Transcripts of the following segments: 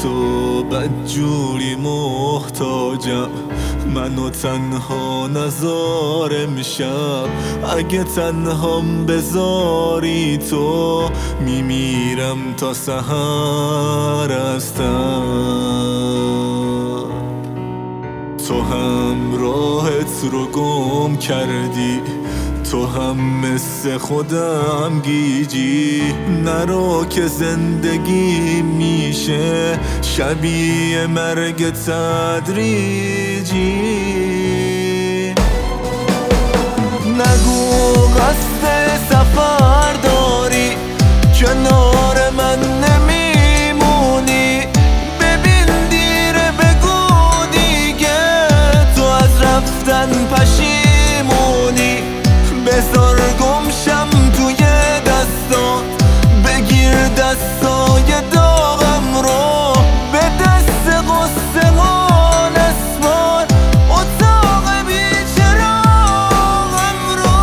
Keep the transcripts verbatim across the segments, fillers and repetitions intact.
تو بدجوری محتاجم، منو تنها نذار امشب. اگه تنهام بذاری تو میمیرم تا سحر هستم. تو هم راهت رو گم کردی، تو هم مثل خودم گیجی. نرو که زندگی میشه شبیه مرگ تدریجی. نگو قصد سفر داری، کنار من نمیمونی. ببین دیره بگو دیگه، تو از رفتن پشیمونی. بذار گمشم توی دستات، بگیر دستای داغم رو، به دست غصه و نسوار اتاق بیچراغم رو.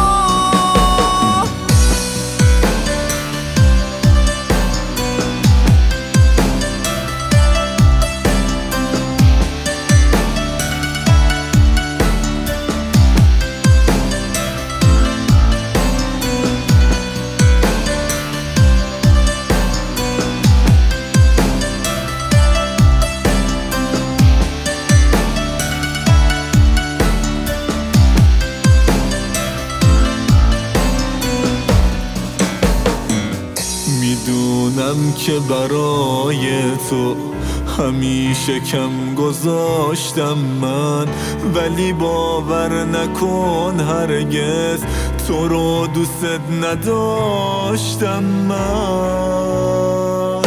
میدونم که برای تو همیشه کم گذاشتم من، ولی باور نکن هرگز تو رو دوست نداشتم من.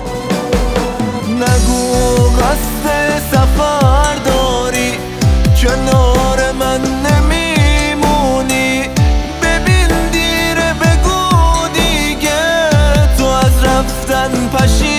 نگو قصد سفر داری، کنار من نمیمونی. ببین دیره بگو دیگه، تو از رفتن پشیمونی.